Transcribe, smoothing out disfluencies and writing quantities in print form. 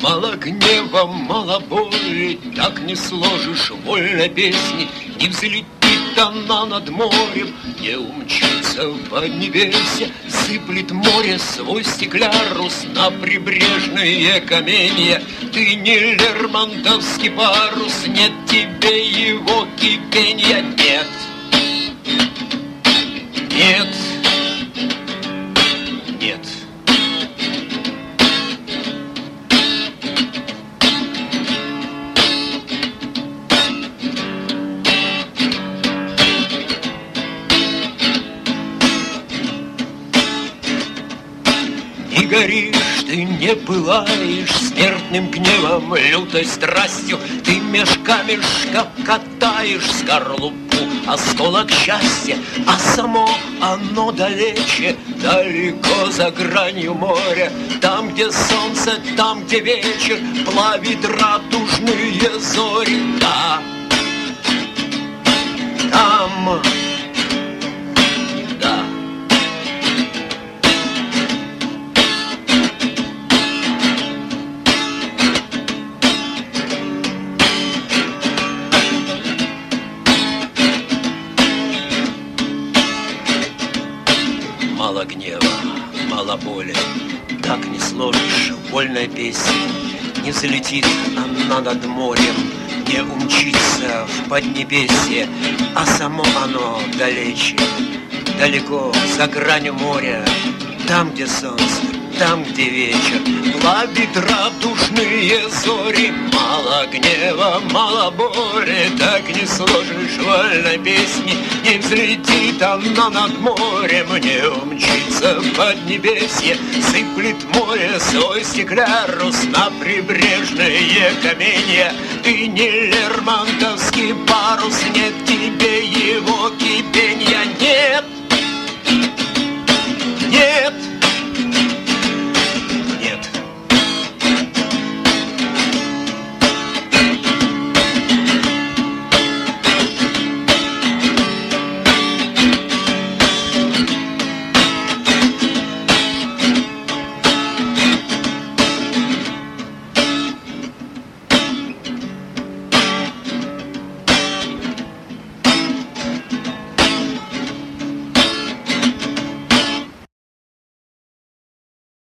Мало гнева, мало боли, так не сложишь вольно песни, не взлетит она над морем, не умчится в поднебесье, сыплет море свой стеклярус на прибрежные каменья. Ты не лермонтовский парус, нет тебе его кипенья, нет. Нет. Нет. Не горишь, ты не пылаешь смертным гневом, лютой страстью. Ты меж камешков катаешь скорлупу, осколок счастья, а само оно далече, далеко за гранью моря. Там, где солнце, там, где вечер плавит радужные зори. Да, там, да. Мало гнева, мало боли, так не сложишь вольной песни. Не взлетит она над морем, не умчится в поднебесье, а само оно далече, далеко за гранью моря. Там, где солнце, там, где вечер плавит радужные зори. Мало гнева, мало боли, так не сложишь вольной песни. Не взлетит она над морем, не умчится в поднебесье, сыплет море свой стеклярус на прибрежные каменья. Ты не лермонтовский парус, нет тебе его кипенья, нет.